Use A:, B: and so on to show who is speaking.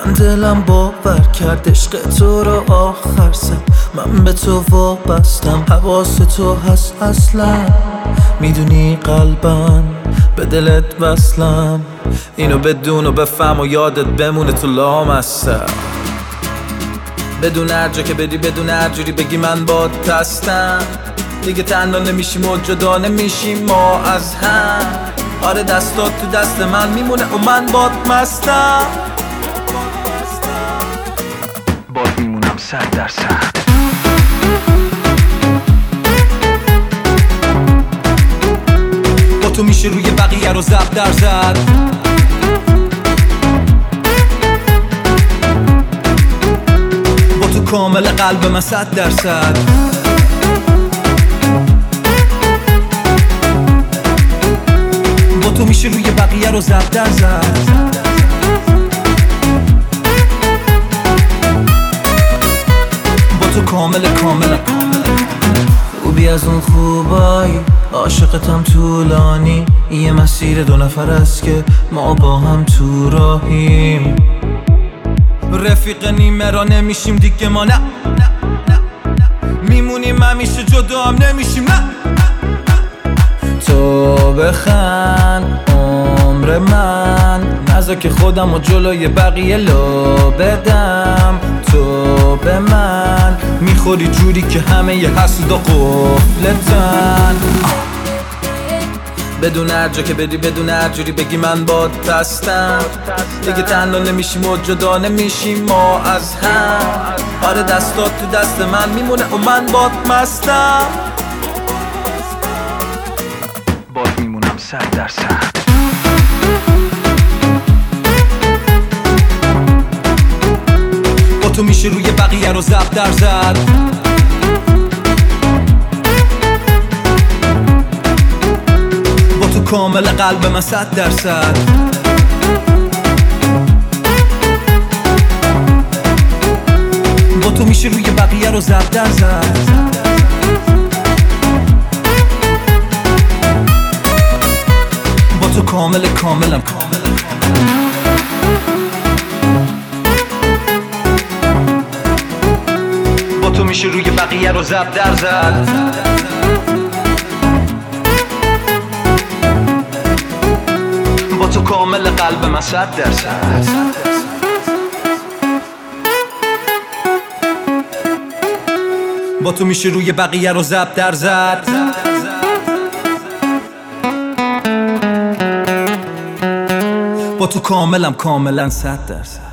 A: من دلم باور کرد عشق تو رو آخر سر. من به تو وابستم، حواس تو هست اصلا. میدونی قلبم به دلت وصلم. اینو بدون و بفهم و یادت بمونه تو لامصب. بدون هر جا که بدی، بدون هر جوری بگی من بات هستم. دیگه تنها نمیشیم و جدا نمیشیم ما از هم. آره دستات تو دست من میمونه و من بات مستم.
B: بات میمونم 100%.
A: با تو میشه روی بقیه رو ضرب در زد. با تو کامل قلب من 100%. با تو میشه روی بقیه رو ضرب در زد. با تو کامل خوبی از اون خوبایی، عاشقتم طولانی. یه مسیر 2 نفر است که ما با هم تو راهیم. رفیق نیمه را نمیشیم دیگه ما، نه میمونیم همیشه جدا هم نمیشیم، نه. تو بخند عمر من، نذار که خودم و جلوی بقیه لو بدم. تو به من میخوری جوری که همه ی حسودا قفلتن. بدون هر جا که بدی، بدون هر جوری بگی من بات هستم. دیگه تنها نمیشیم و جدا نمیشیم ما از هم. آره دستات تو دست من میمونه و من بات مستم.
B: بات میمونم 100%.
A: با تو میشه روی بقیه رو ضرب در زد. با تو کامل قلب من 100%. با تو میشه روی بقیه رو ضرب در زد. با تو کاملم. با تو میشه روی بقیه رو ضرب در زد. با تو کامل قلب من 100%. با تو میشه روی بقیه رو ضرب در زد. با تو کاملا 100%.